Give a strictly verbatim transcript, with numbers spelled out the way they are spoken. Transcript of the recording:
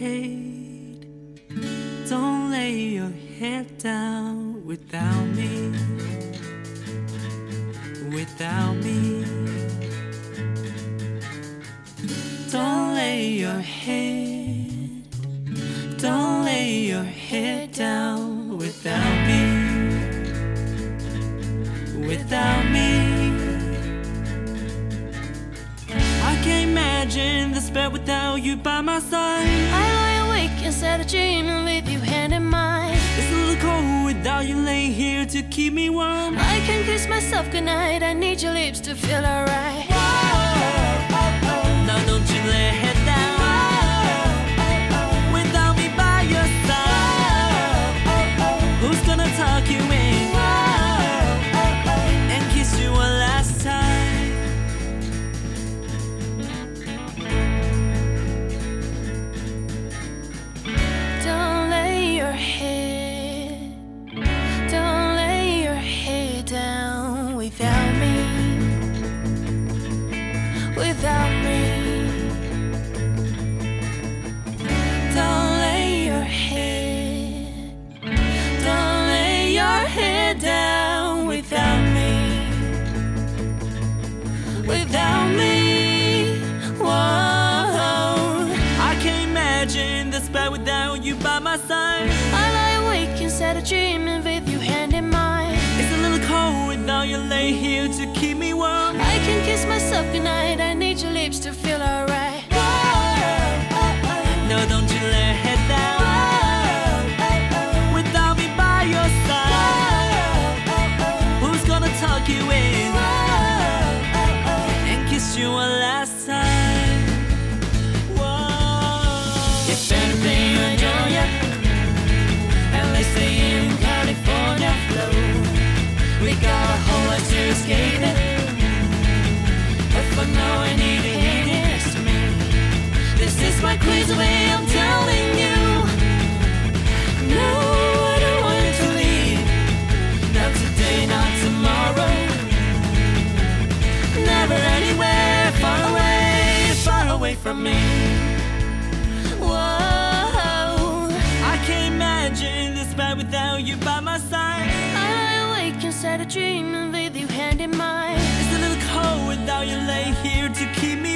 hate. Don't lay your head down without me, without me. Don't lay your head, don't lay your head down without me, without me. I can't imagine this bed without you by my side. I lie awake instead of dreaming with you hand in mine. It's a little cold without you laying here to keep me warm. I can't kiss myself goodnight, I need your lips to feel alright. Now don't you lay your head down without me by your side. Who's gonna talk you in and kiss you one last time? Don't lay your head, don't lay your head down without me, without me. Don't lay your head, don't lay your head down without me, without me. Whoa. I can't imagine this bed without you by my side. I lie awake instead of dreaming with you hand in mine. It's a little cold without you laying here to keep me warm. I can kiss myself goodnight, I need your lips to feel alright. No, don't you lay your head down without me by your side. Who's gonna talk you in and kiss you one last time? Whoa. If anything, I know ya, and they say in California flow. We got a whole lot to escape it, but for now I need to hate it next to me. This is my crazy way, I'm telling you. No, I don't want you to leave. Not today, not tomorrow. Never anywhere, far away, far away from me. Whoa. I can't imagine this bed without you by my side. I lie awake instead of dreaming with you hand in mine. It's a little cold without you laying here to keep me